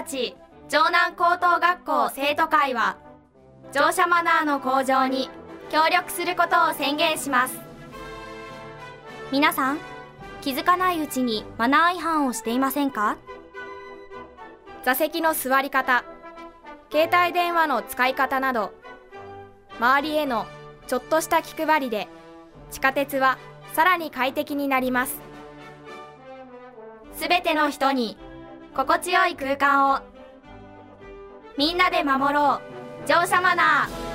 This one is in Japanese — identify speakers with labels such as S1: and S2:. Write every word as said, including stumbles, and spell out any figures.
S1: 町城南高等学校生徒会は乗車マナーの向上に協力することを宣言します。皆さん、気づかないうちにマナー違反をしていませんか？座席の座り方、携帯電話の使い方など、周りへのちょっとした気配りで地下鉄はさらに快適になります。すべての人に心地よい空間を、みんなで守ろう乗車マナー。